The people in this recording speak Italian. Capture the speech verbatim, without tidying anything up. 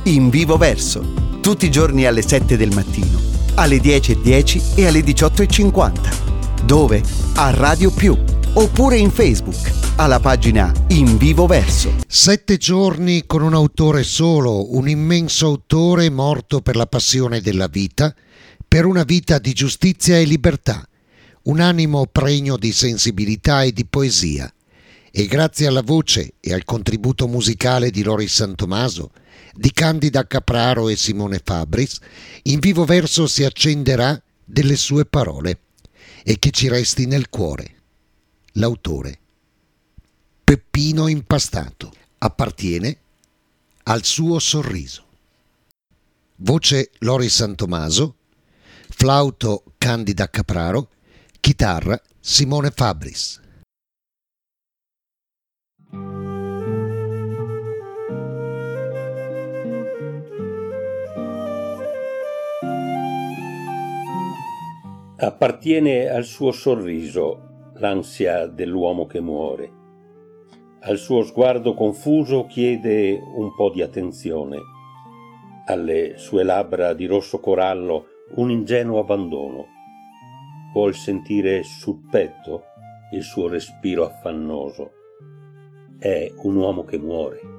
In Vivo Verso, tutti i giorni alle sette del mattino, alle dieci e dieci e alle diciotto e cinquanta. Dove? A Radio Più, oppure in Facebook, alla pagina In Vivo Verso. Sette giorni con un autore solo, un immenso autore morto per la passione della vita, per una vita di giustizia e libertà, un animo pregno di sensibilità e di poesia. E grazie alla voce e al contributo musicale di Loris Santomaso, di Candida Capraro e Simone Fabris, In Vivo Verso si accenderà delle sue parole e che ci resti nel cuore. L'autore, Peppino Impastato, appartiene al suo sorriso. Voce Loris Santomaso, flauto Candida Capraro, chitarra Simone Fabris. Appartiene al suo sorriso l'ansia dell'uomo che muore. Al suo sguardo confuso chiede un po' di attenzione. Alle sue labbra di rosso corallo un ingenuo abbandono. Vuol sentire sul petto il suo respiro affannoso. È un uomo che muore.